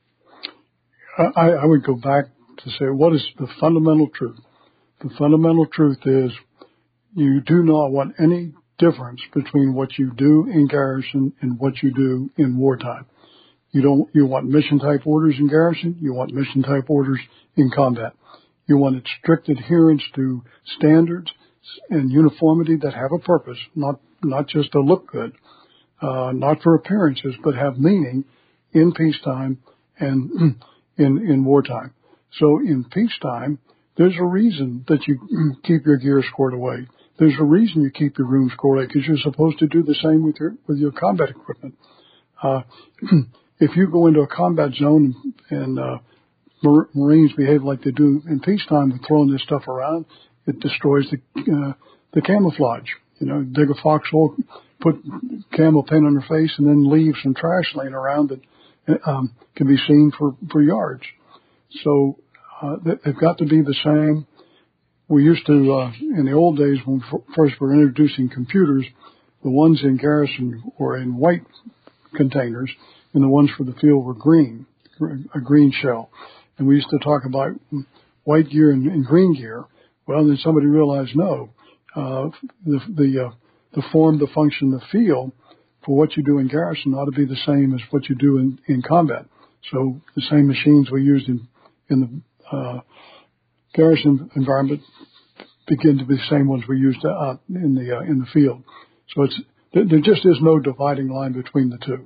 I, I would go back to say, what is the fundamental truth? The fundamental truth is you do not want any difference between what you do in garrison and what you do in wartime. You don't, you want mission type orders in garrison. You want mission type orders in combat. You want strict adherence to standards, and uniformity that have a purpose, not not just to look good, uh, not for appearances, but have meaning in peacetime and in in wartime. So in peacetime, there's a reason that you keep your gear squared away. There's a reason you keep your room squared away, because you're supposed to do the same with your with your combat equipment. Uh, if you go into a combat zone and uh, Marines behave like they do in peacetime with throwing this stuff around, it destroys the uh, the camouflage. You know, dig a foxhole, put camel paint on their face, and then leave some trash laying around that um, can be seen for, for yards. So uh, they've got to be the same. We used to, uh, in the old days when we f- first were introducing computers, the ones in garrison were in white containers, and the ones for the field were green, a green shell. And we used to talk about white gear and, and green gear. Well, then somebody realized, no, uh, the the, uh, the form, the function, the feel for what you do in garrison ought to be the same as what you do in, in combat. So the same machines we used in in the uh, garrison environment begin to be the same ones we used out in the uh, in the field. So it's there just is no dividing line between the two.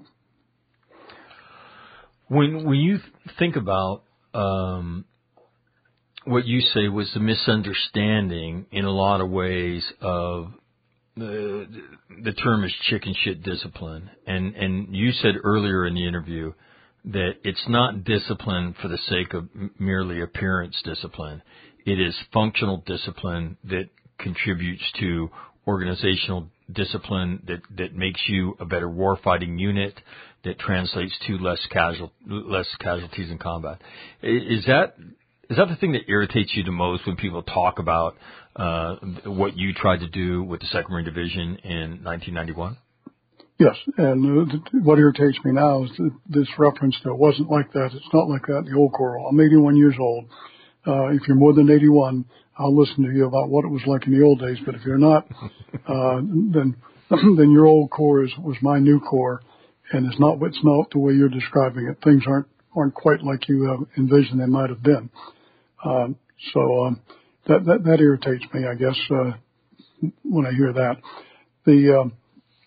When when you think about um, what you say was the misunderstanding in a lot of ways of the the term is chicken shit discipline, and and you said earlier in the interview that it's not discipline for the sake of merely appearance discipline. It is functional discipline that contributes to organizational discipline that, that makes you a better warfighting unit, that translates to less casual less casualties in combat. Is that is that the thing that irritates you the most when people talk about uh, what you tried to do with the Second Marine Division in nineteen ninety-one? Yes, and uh, what irritates me now is this reference to it wasn't like that. It's not like that in the old Corps. I'm eighty-one years old. Uh, if you're more than eighty-one, I'll listen to you about what it was like in the old days. But if you're not, uh, then then your old Corps is, was my new Corps, and it's not it's not the way you're describing it. Things aren't aren't quite like you uh, envisioned they might have been. Um, so um, that, that that irritates me, I guess, uh, when I hear that. The um,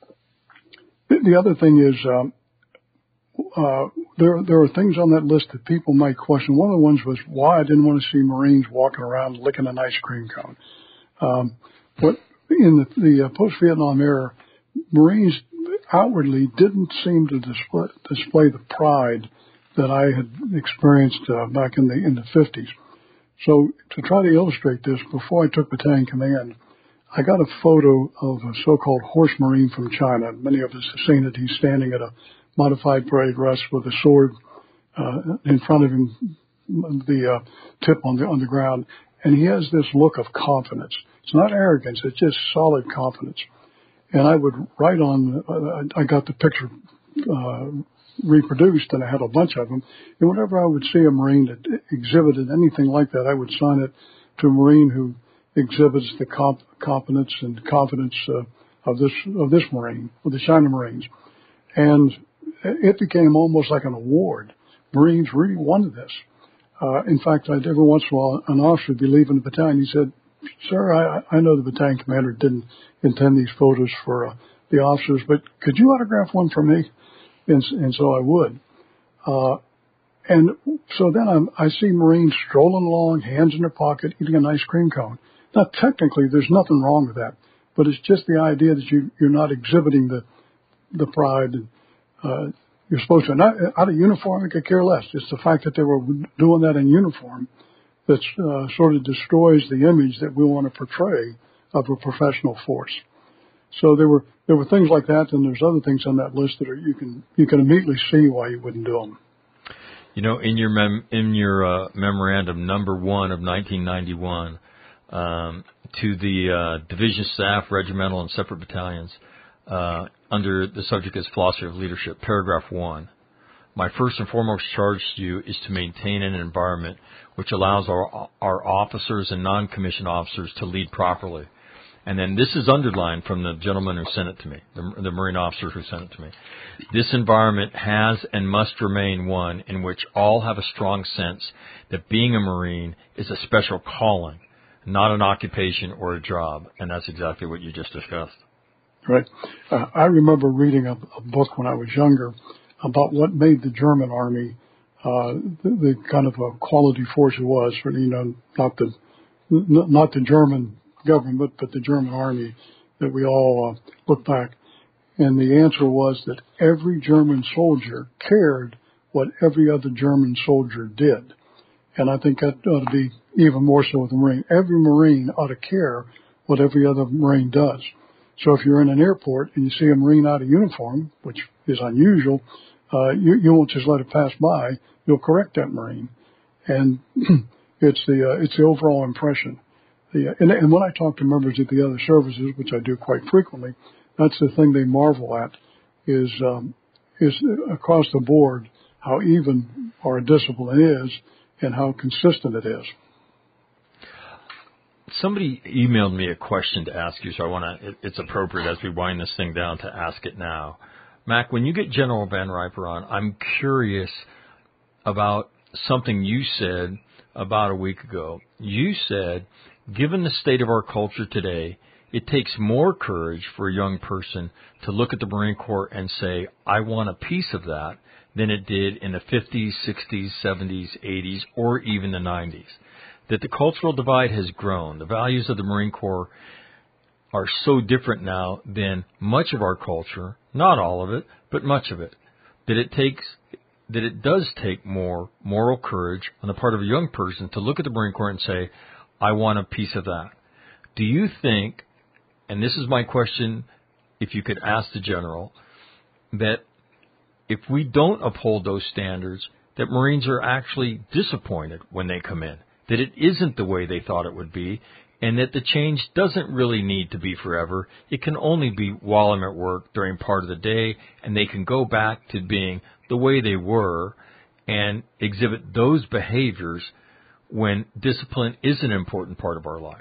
The other thing is, um, uh, there there are things on that list that people might question. One of the ones was why I didn't want to see Marines walking around licking an ice cream cone. Um, but in the, the uh, post-Vietnam era, Marines outwardly didn't seem to display, display the pride that I had experienced uh, back in the in the fifties. So to try to illustrate this, before I took battalion command, I got a photo of a so-called horse Marine from China. Many of us have seen it. He's standing at a modified parade rest with a sword uh, in front of him, the uh, tip on the on the ground, and he has this look of confidence. It's not arrogance; it's just solid confidence. And I would write on. Uh, I got the picture uh, reproduced, and I had a bunch of them. And whenever I would see a Marine that exhibited anything like that, I would sign it to a Marine who exhibits the comp- competence and confidence uh, of this of this Marine, of the China Marines, and it became almost like an award. Marines really wanted this. Uh, in fact, I'd every once in a while an officer would be leaving the battalion. He said, "Sir, I, I know the battalion commander didn't intend these photos for uh, the officers, but could you autograph one for me?" And, and so I would. Uh, and so then I'm, I see Marines strolling along, hands in their pocket, eating an ice cream cone. Now, technically, there's nothing wrong with that, but it's just the idea that you, you're not exhibiting the the pride uh, you're supposed to. Not out of uniform, I could care less. It's the fact that they were doing that in uniform that uh, sort of destroys the image that we want to portray of a professional force. So there were there were things like that, and there's other things on that list that are, you can you can immediately see why you wouldn't do them. You know, in your mem- in your uh, memorandum number one of nineteen ninety-one. Um, to the uh, division staff, regimental, and separate battalions, uh, under the subject is philosophy of leadership, paragraph one. My first and foremost charge to you is to maintain an environment which allows our our officers and non-commissioned officers to lead properly. And then this is underlined from the gentleman who sent it to me, the, the Marine officer who sent it to me. This environment has and must remain one in which all have a strong sense that being a Marine is a special calling, not an occupation or a job. And that's exactly what you just discussed. Right. Uh, I remember reading a, a book when I was younger about what made the German army uh, the, the kind of a quality force it was. For, you know, not the not the German government, but the German army that we all uh, look back. And the answer was that every German soldier cared what every other German soldier did. And I think that ought to be even more so with the Marine. Every Marine ought to care what every other Marine does. So if you're in an airport and you see a Marine out of uniform, which is unusual, uh, you, you won't just let it pass by. You'll correct that Marine. And it's the, uh, it's the overall impression. The, uh, and, and when I talk to members of the other services, which I do quite frequently, that's the thing they marvel at is, um, is across the board how even our discipline is and how consistent it is. Somebody emailed me a question to ask you, so I want to, it, it's appropriate as we wind this thing down to ask it now. Mac, when you get General Van Riper on, I'm curious about something you said about a week ago. You said, given the state of our culture today, it takes more courage for a young person to look at the Marine Corps and say, I want a piece of that, than it did in the fifties, sixties, seventies, eighties, or even the nineties. That the cultural divide has grown. The values of the Marine Corps are so different now than much of our culture, not all of it, but much of it, that it takes, that it does take more moral courage on the part of a young person to look at the Marine Corps and say, I want a piece of that. Do you think, and this is my question, if you could ask the General, that if we don't uphold those standards, that Marines are actually disappointed when they come in, that it isn't the way they thought it would be, and that the change doesn't really need to be forever. It can only be while I'm at work during part of the day, and they can go back to being the way they were and exhibit those behaviors when discipline is an important part of our life.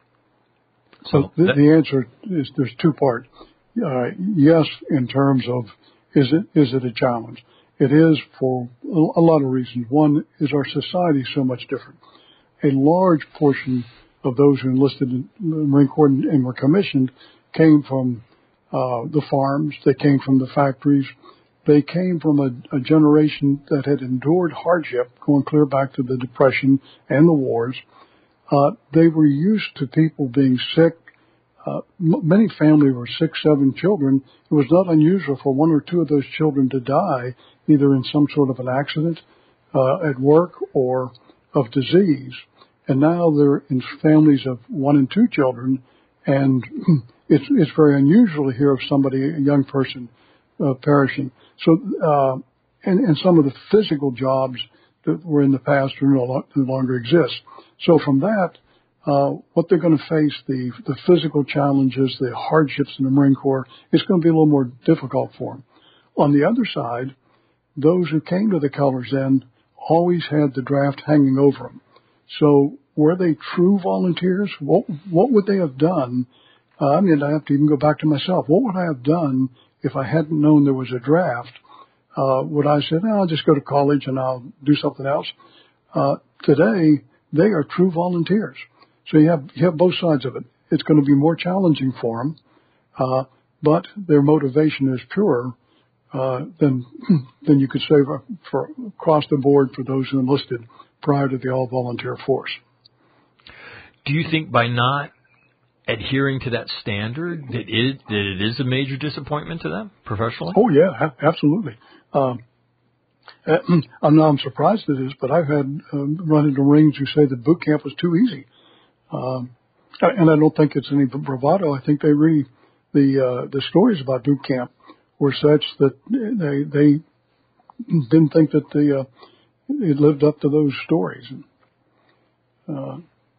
So, so the, that, the answer is there's two parts. Uh, yes, in terms of is it is it a challenge? It is for a lot of reasons. One is our society is so much different. A large portion of those who enlisted in the Marine Corps and were commissioned came from uh, the farms. They came from the factories. They came from a, a generation that had endured hardship, going clear back to the Depression and the wars. Uh, they were used to people being sick. Uh, m- many families were six, seven children. It was not unusual for one or two of those children to die, either in some sort of an accident uh, at work or of disease. And now they're in families of one and two children, and it's it's very unusual to hear of somebody, a young person, uh, perishing. So, uh, and, and some of the physical jobs that were in the past are no, no longer exist. So from that, uh, what they're going to face, the the physical challenges, the hardships in the Marine Corps, it's going to be a little more difficult for them. On the other side, those who came to the colors then always had the draft hanging over them. So were they true volunteers? What what would they have done? Uh, I mean, I have to even go back to myself. What would I have done if I hadn't known there was a draft? Uh, would I say, no, I'll just go to college and I'll do something else? Uh, today, they are true volunteers. So you have you have both sides of it. It's going to be more challenging for them, uh, but their motivation is purer uh, than than you could say for, for across the board for those who enlisted prior to the all-volunteer force. Do you think by not adhering to that standard that it, that it is a major disappointment to them professionally? Oh, yeah, ha- absolutely. Um, I'm now I'm surprised it is, but I've had um, run into Marines who say that boot camp was too easy. Um, and I don't think it's any bravado. I think they really, the, uh, the stories about boot camp were such that they, they didn't think that the, uh, it lived up to those stories. Uh,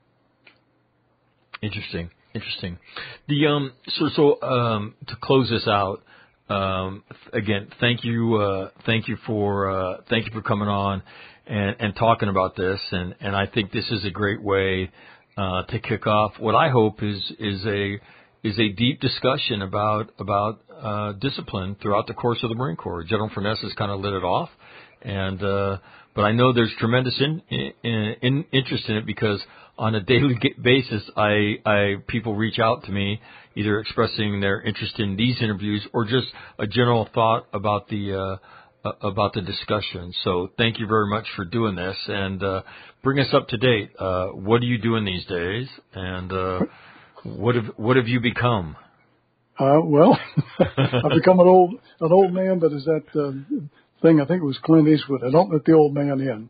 Interesting. Interesting. The, um, so, so, um, to close this out, um, again, thank you, uh, thank you for, uh, thank you for coming on and, and talking about this. And, and I think this is a great way, uh, to kick off what I hope is, is a, is a deep discussion about, about, uh, discipline throughout the course of the Marine Corps. General Furness has kind of lit it off. and uh, but I know there's tremendous in, in, in interest in it because on a daily basis, I, I people reach out to me either expressing their interest in these interviews or just a general thought about the uh, about the discussion. So thank you very much for doing this, and uh, bring us up to date. Uh, what are you doing these days, and uh, what have what have you become? Uh, well, I've become an old an old man, but is that uh, thing? I think it was Clint Eastwood. I don't let the old man in.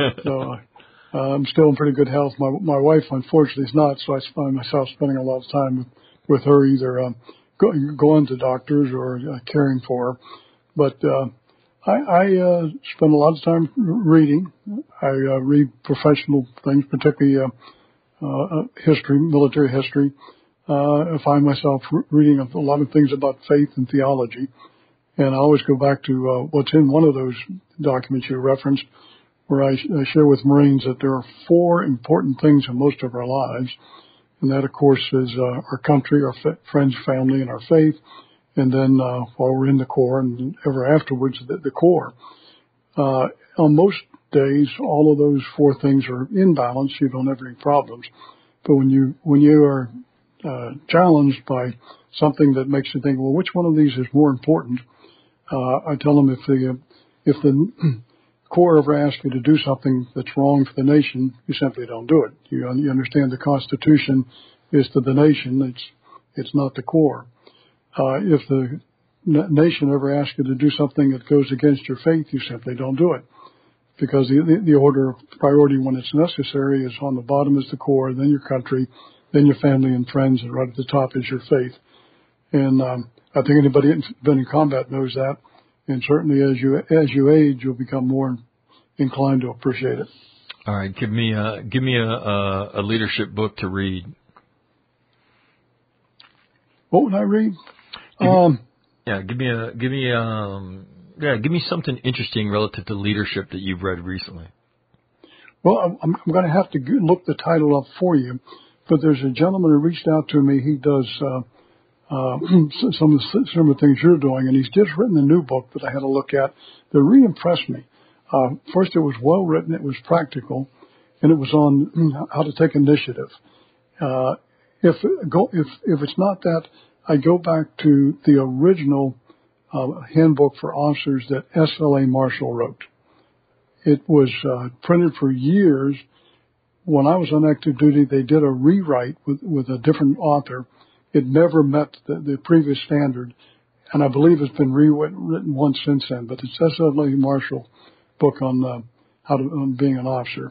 So uh, I'm still in pretty good health. My my wife, unfortunately, is not. So I find myself spending a lot of time with, with her, either um, go, going to doctors or uh, caring for her. But uh, I, I uh, spend a lot of time reading. I uh, read professional things, particularly uh, uh, history, military history. Uh, I find myself re- reading a lot of things about faith and theology. And I always go back to uh, what's in one of those documents you referenced, where I, I share with Marines that there are four important things in most of our lives. And that, of course, is uh, our country, our f- friends, family, and our faith. And then uh, while we're in the Corps and ever afterwards, the, the Corps. Uh, on most days, all of those four things are in balance. You don't have any problems. But when you when you are uh, challenged by something that makes you think, well, which one of these is more important? Uh, I tell them if the if the Corps ever asks you to do something that's wrong for the nation, you simply don't do it. You, you understand the Constitution is to the nation. It's it's not the Corps. Uh, if the n- nation ever asks you to do something that goes against your faith, you simply don't do it. Because the, the, the order of priority when it's necessary is on the bottom is the Corps, then your country, then your family and friends, and right at the top is your faith. And um, I think anybody who's been in combat knows that. And certainly as you as you age, you'll become more inclined to appreciate it. All right, give me a give me a, a, a leadership book to read. What would I read? Give Um, yeah, give me a give me um yeah give me something interesting relative to leadership that you've read recently. well, I'm, I'm going to have to look the title up for you, but there's a gentleman who reached out to me. He does uh, uh, some of the similar things you're doing, and he's just written a new book that I had a look at that really impressed me. Uh, first, it was well written, it was practical, and it was on how to take initiative. Uh, if go if if it's not that, I go back to the original uh, handbook for officers that S L A Marshall wrote. It was uh, printed for years. When I was on active duty, they did a rewrite with, with a different author. It never met the, the previous standard, and I believe it's been rewritten once since then. But it's S L A Marshall book on uh, how to on being an officer.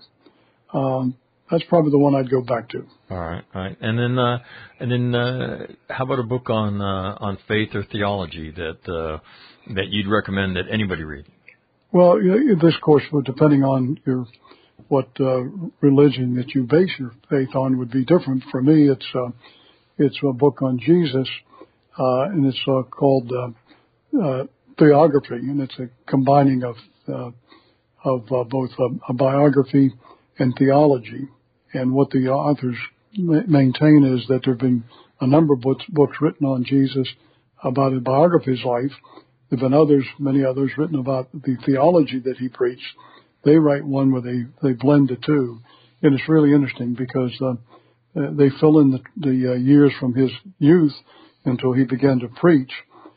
Um, that's probably the one I'd go back to. All right, all right, and then uh, and then uh, how about a book on uh, on faith or theology that uh, that you'd recommend that anybody read? Well, this course, depending on your what uh, religion that you base your faith on, would be different. For me, it's uh, it's a book on Jesus, uh, and it's uh, called uh, uh, Theography, and it's a combining of uh, of uh, both a, a biography and theology. And what the authors ma- maintain is that there have been a number of books, books written on Jesus about a biography of his life. There have been others, many others, written about the theology that he preached. They write one where they, they blend the two. And it's really interesting because uh, they fill in the, the uh, years from his youth until he began to preach.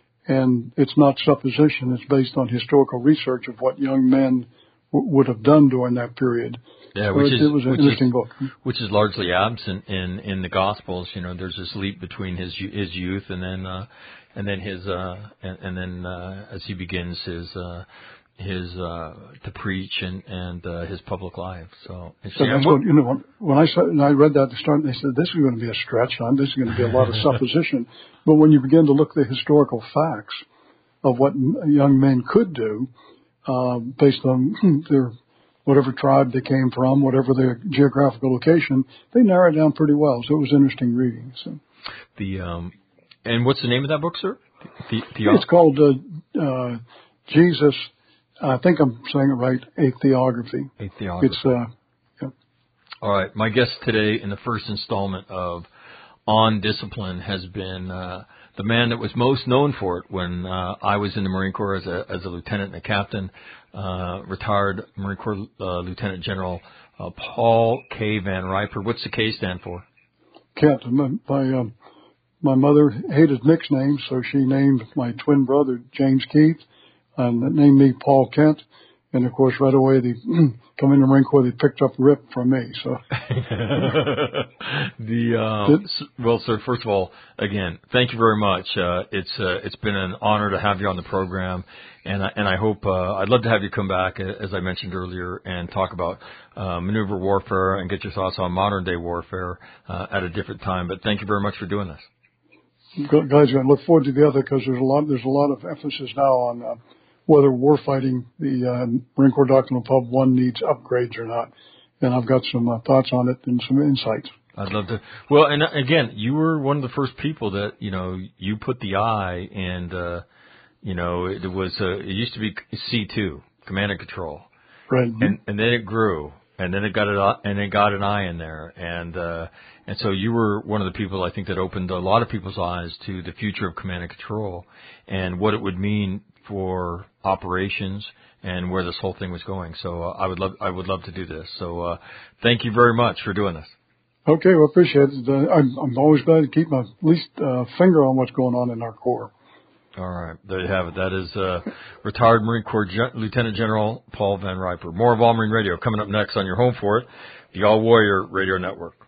And it's not supposition. It's based on historical research of what young men w- would have done during that period. Yeah, so which it, is it was an which interesting is, book. Which is largely absent in, in the Gospels. You know, there's this leap between his his youth and then uh, and then his uh, and, and then uh, as he begins his uh, his uh, to preach and and uh, his public life. So, so that's what, you know, when I said, and I read that at the start, they said this is going to be a stretch. On this is going to be a lot of supposition. But when you begin to look at the historical facts of what young men could do, uh, based on their whatever tribe they came from, whatever their geographical location, they narrow it down pretty well. So it was interesting reading. So the um, and what's the name of that book, sir? The, the, it's called uh, uh, Jesus. I think I'm saying it right. A Theography. A Theography. It's uh, yeah. All right. My guest today in the first installment of on discipline has been uh, the man that was most known for it when uh, I was in the Marine Corps as a, as a lieutenant and a captain, uh, retired Marine Corps uh, Lieutenant General uh, Paul K. Van Riper. What's the K stand for? Kent. My my, um, my mother hated nicknames, so she named my twin brother James Keith, and named me Paul Kent. And of course, right away, they come in the Marine Corps. They picked up Rip from me. So, the um, well, sir. First of all, again, thank you very much. Uh, it's uh, it's been an honor to have you on the program, and I, and I hope uh, I'd love to have you come back, as I mentioned earlier, and talk about uh, maneuver warfare and get your thoughts on modern day warfare uh, at a different time. But thank you very much for doing this, guys. I look forward to the other because there's a lot there's a lot of emphasis now on. Uh, whether warfighting, the uh, Marine Corps Doctrinal Pub one needs upgrades or not. And I've got some uh, thoughts on it and some insights. I'd love to. Well, and again, you were one of the first people that, you know, you put the I and, uh, you know, it was, uh, it used to be C two, command and control. Right. And, and then it grew. And then it got it, and it got an I in there. And, uh, and so you were one of the people I think that opened a lot of people's eyes to the future of command and control and what it would mean for operations and where this whole thing was going. So uh, I would love, I would love to do this. So uh, thank you very much for doing this. Okay, well, appreciate it. Uh, I'm, I'm always glad to keep my at least uh, finger on what's going on in our Corps. All right, there you have it. That is uh, retired Marine Corps Gen- Lieutenant General Paul Van Riper. More of All Marine Radio coming up next on your home for it, the All Warrior Radio Network.